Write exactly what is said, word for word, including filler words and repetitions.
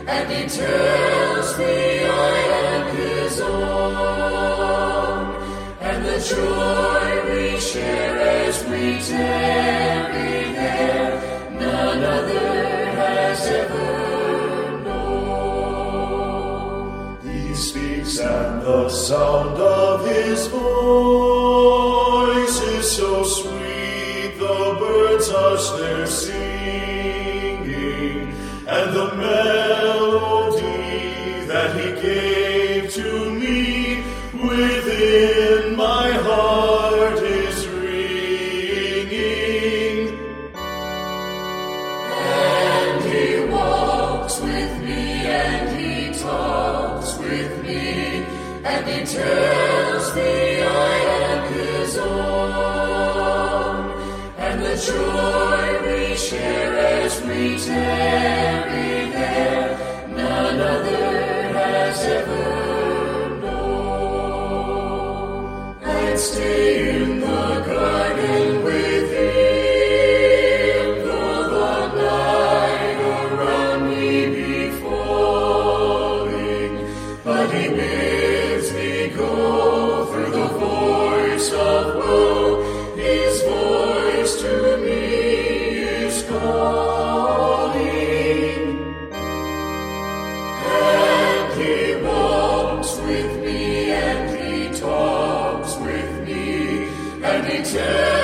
and he tells me I am his own, and the joy we share as we tarry there, none other has ever known. He speaks, and the sound of his voice is so sweet, the birds hush their singing, and the melody that he gave to me within my heart is ringing. And he walks with me, and he talks with me, and he tells me I am his own, and the joy we share as we tarry there, none other has ever known. I'd stay in the garden with him, though the night around me be falling, but he bids me go through the voice of woe. His voice to me is calling, and he walks with me, and he talks with me, and he tells